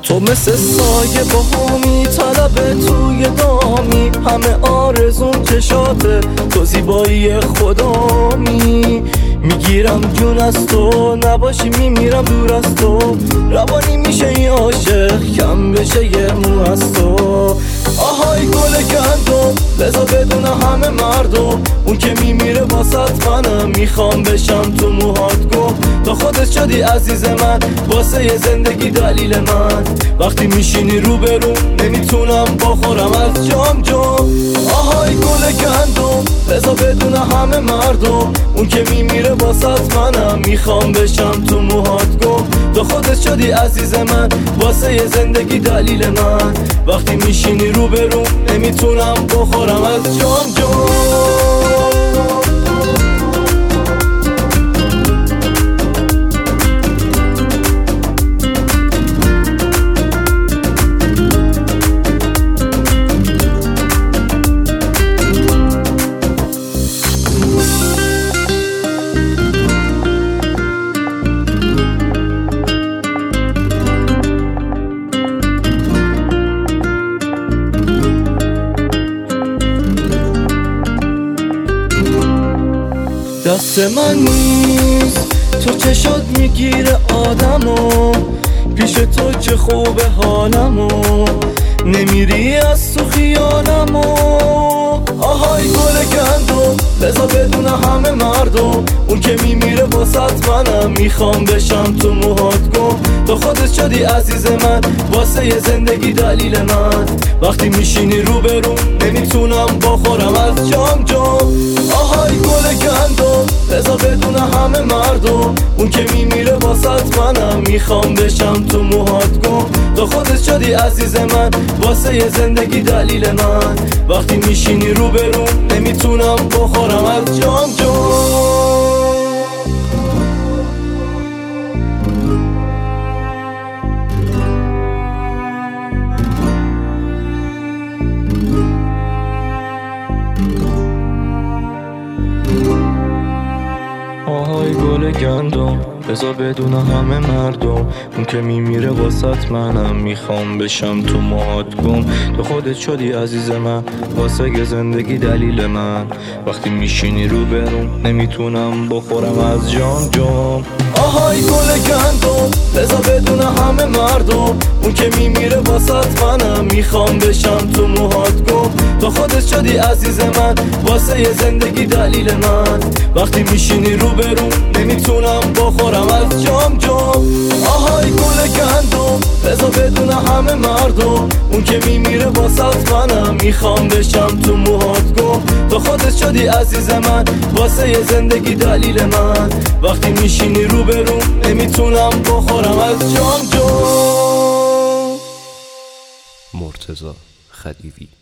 تو مثل سایه باهامی، طلب توی دامی، همه آرزون چشاته، تو زیبایی خدامی. میگیرم جون از تو، نباشی میمیرم دور از تو، روانی میشه یه عاشق کم بشه یه مو از تو. آهای گل گندم بذار بدون همه مردم، اون که میمیره واسط منم، میخوام بشم تو موهات گم. تو خودت شدی عزیز من، واسه یه زندگی دلیل من، وقتی میشینی روبرو نمیتونم بخورم از جام جام. آهای گل گندم بذار بدون همه مردم، اون که میمیره واسط منم، میخوام بشم تو موهات گم. تو خودت شدی عزیز من، واسه یه زندگی دلیل من، وقتی میشینی روبرو نمیتونم بخورم از جام جام. دست من نیست تو چشات میگیره آدمو، پیش تو چه خوبه حالمو، نمیری از تو خیالمو. آهای گل گندم بذار بدون همه مردم، اون که میمیره واسط منم، میخوام بشم تو موهات گم. تو خودت شدی عزیز من، واسه یه زندگی دلیل من، وقتی میشینی روبرو نمیتونم بخورم از جام جام. آهای گل گندم بذار بدون همه مردم، اون که میمیره واسط منم، میخوام بشم تو موهات گم. تو خودت شدی عزیز من، واسه یه زندگی دلیل من، وقتی میشینی روبرو نمیتونم بخورم از جام جام. آهای گل گندم بذار بدون همه مردم، اون که میمیره واسط منم، میخوام بشم تو موهات گم. تو خودت شدی عزیز من، واسه یه زندگی دلیل من، وقتی میشینی روبرون نمیتونم بخورم از جام جام. آهای گل گندم بذار بدون همه مردم، اون که میمیره واسط منم، میخوام بشم تو موهات گم. تو خودت شدی عزیز من، واسه یه زندگی دلیل من، وقتی میشینی روبرو نمیتونم بخورم از جام جام. آهای گل گندم بذار بدون همه مردم، اون که میمیره واسط منم، میخوام بشم تو موهات گم. تو خودت شدی عزیز من، واسه یه زندگی دلیل من، وقتی میشینی روبرو نمیتونم بخورم از جام جام. مرتضی خدیوی.